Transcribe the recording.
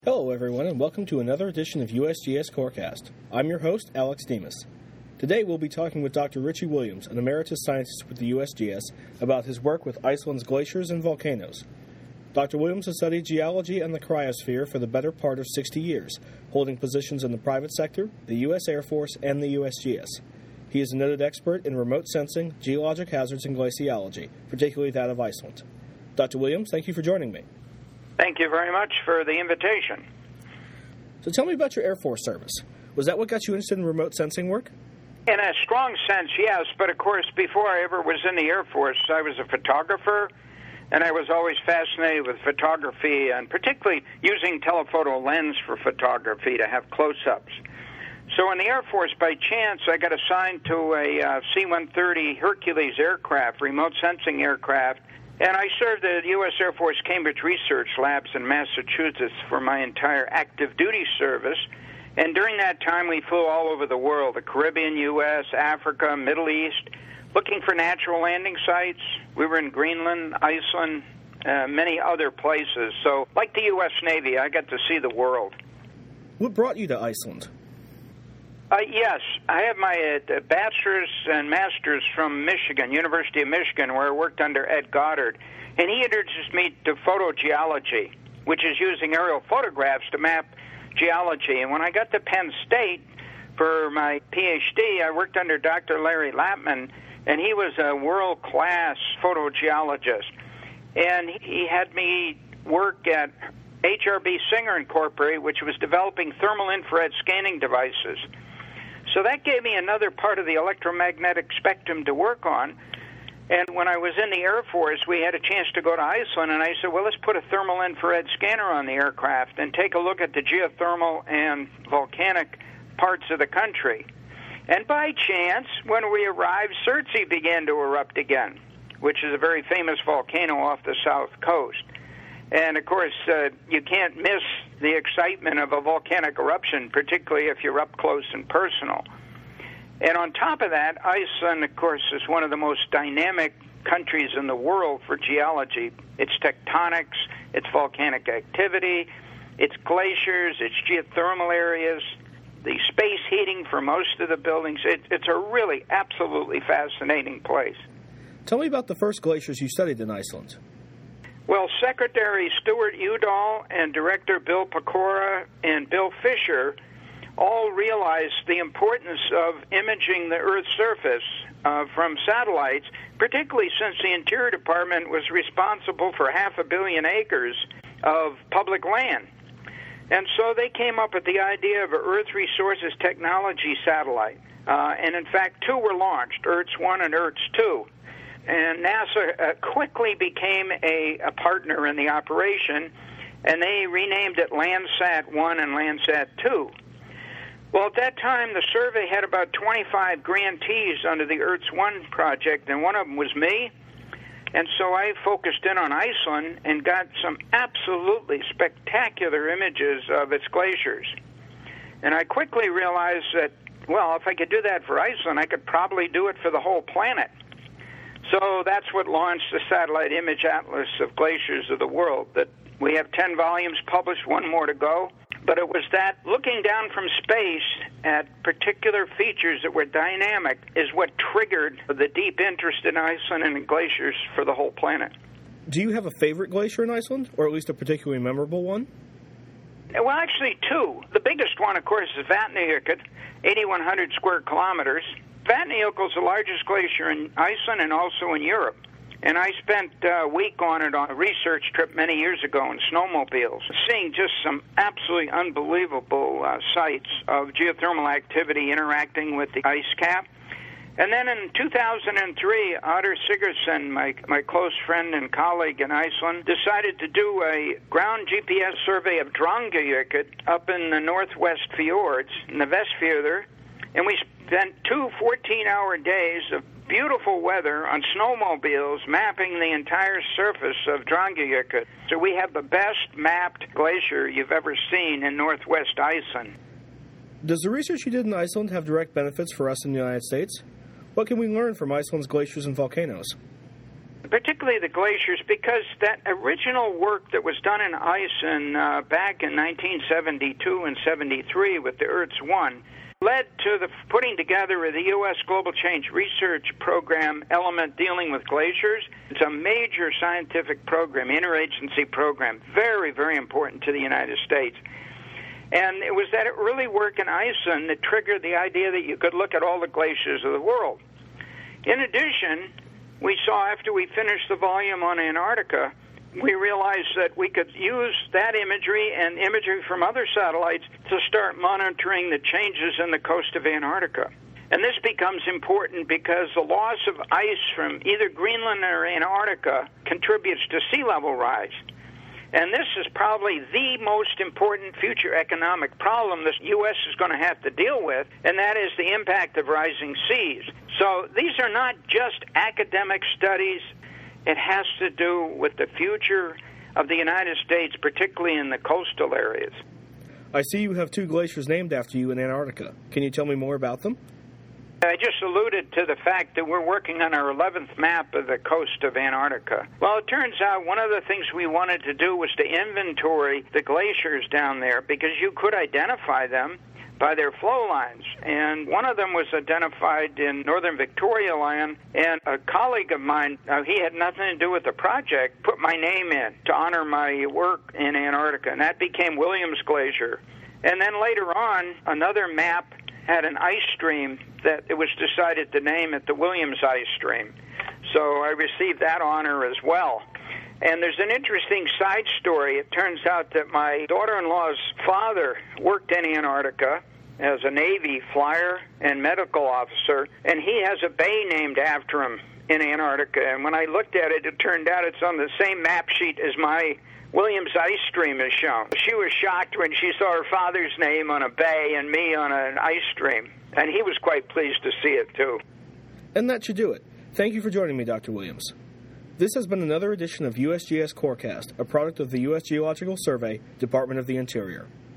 Hello, everyone, and welcome to another edition of USGS Corecast. I'm your host, Alex Demas. Today, we'll be talking with Dr. Richie Williams, an emeritus scientist with the USGS, about his work with Iceland's glaciers and volcanoes. Dr. Williams has studied geology and the cryosphere for the better part of 60 years, holding positions in the private sector, the U.S. Air Force, and the USGS. He is a noted expert in remote sensing, geologic hazards, and glaciology, particularly that of Iceland. Dr. Williams, thank you for joining me. Thank you very much for the invitation. So tell me about your Air Force service. Was that what got you interested in remote sensing work? In a strong sense, yes, but of course, before I ever was in the Air Force, I was a photographer, and I was always fascinated with photography, and particularly using telephoto lens for photography to have close-ups. So in the Air Force, by chance, I got assigned to a C-130 Hercules aircraft, remote sensing aircraft, and I served at the U.S. Air Force Cambridge Research Labs in Massachusetts for my entire active duty service. And during that time, we flew all over the world, the Caribbean, U.S., Africa, Middle East, looking for natural landing sites. We were in Greenland, Iceland, many other places. So, like the U.S. Navy, I got to see the world. What brought you to Iceland? Yes, I have my bachelor's and master's from Michigan, University of Michigan, where I worked under Ed Goddard. And he introduced me to photogeology, which is using aerial photographs to map geology. And when I got to Penn State for my PhD, I worked under Dr. Larry Lapman, and he was a world-class photogeologist. And he had me work at HRB Singer Incorporated, which was developing thermal infrared scanning devices. So that gave me another part of the electromagnetic spectrum to work on. And when I was in the Air Force, we had a chance to go to Iceland, and I said, well, let's put a thermal infrared scanner on the aircraft and take a look at the geothermal and volcanic parts of the country. And by chance, when we arrived, Surtsey began to erupt again, which is a very famous volcano off the south coast. And, of course, you can't miss the excitement of a volcanic eruption, particularly if you're up close and personal. And on top of that, Iceland, of course, is one of the most dynamic countries in the world for geology. Its tectonics, its volcanic activity, its glaciers, its geothermal areas, the space heating for most of the buildings. It's a really absolutely fascinating place. Tell me about the first glaciers you studied in Iceland. Well, Secretary Stuart Udall and Director Bill Pecora and Bill Fisher all realized the importance of imaging the Earth's surface from satellites, particularly since the Interior Department was responsible for 500 million acres of public land. And so they came up with the idea of an Earth Resources Technology satellite. And in fact, two were launched, ERTS-1 and ERTS-2. And NASA quickly became a partner in the operation, and they renamed it Landsat-1 and Landsat-2. Well, at that time, the survey had about 25 grantees under the ERTS-1 project, and one of them was me. And so I focused in on Iceland and got some absolutely spectacular images of its glaciers. And I quickly realized that, well, if I could do that for Iceland, I could probably do it for the whole planet. So that's what launched the Satellite Image Atlas of Glaciers of the World. That we have 10 volumes published, one more to go. But it was that looking down from space at particular features that were dynamic is what triggered the deep interest in Iceland and in glaciers for the whole planet. Do you have a favorite glacier in Iceland, or at least a particularly memorable one? Well, actually, two. The biggest one, of course, is Vatnajökull, 8,100 square kilometers. Vatnajökull is the largest glacier in Iceland and also in Europe. And I spent a week on it on a research trip many years ago in snowmobiles, seeing just some absolutely unbelievable sites of geothermal activity interacting with the ice cap. And then in 2003, Otter Sigurdsson, my close friend and colleague in Iceland, decided to do a ground GPS survey of Drangajökull up in the northwest fjords, in the Vestfjordur. And we spent 2 14-hour days of beautiful weather on snowmobiles mapping the entire surface of Drangajökull. So we have the best mapped glacier you've ever seen in northwest Iceland. Does the research you did in Iceland have direct benefits for us in the United States? What can we learn from Iceland's glaciers and volcanoes? particularly the glaciers, because that original work that was done in ice back in 1972 and 73 with the ERTS-1 led to the putting together of the U.S. Global Change Research Program element dealing with glaciers. It's a major scientific program, interagency program, very, very important to the United States. And it was that early work in Iceland that triggered the idea that you could look at all the glaciers of the world. In addition, we saw after we finished the volume on Antarctica, we realized that we could use that imagery and imagery from other satellites to start monitoring the changes in the coast of Antarctica. And this becomes important because the loss of ice from either Greenland or Antarctica contributes to sea level rise. And this is probably the most important future economic problem the U.S. is going to have to deal with, and that is the impact of rising seas. So these are not just academic studies. It has to do with the future of the United States, particularly in the coastal areas. I see you have 2 glaciers named after you in Antarctica. Can you tell me more about them? I just alluded to the fact that we're working on our 11th map of the coast of Antarctica. Well, it turns out one of the things we wanted to do was to inventory the glaciers down there because you could identify them by their flow lines. And one of them was identified in northern Victoria Land, and a colleague of mine, he had nothing to do with the project, put my name in to honor my work in Antarctica, and that became Williams Glacier. And then later on, another map had an ice stream that it was decided to name it the Williams Ice Stream. So I received that honor as well. And there's an interesting side story. It turns out that my daughter-in-law's father worked in Antarctica as a Navy flyer and medical officer, and he has a bay named after him in Antarctica. And when I looked at it, it turned out it's on the same map sheet as my Williams Ice Stream is shown. She was shocked when she saw her father's name on a bay and me on an ice stream, and he was quite pleased to see it, too. And that should do it. Thank you for joining me, Dr. Williams. This has been another edition of USGS Corecast, a product of the U.S. Geological Survey, Department of the Interior.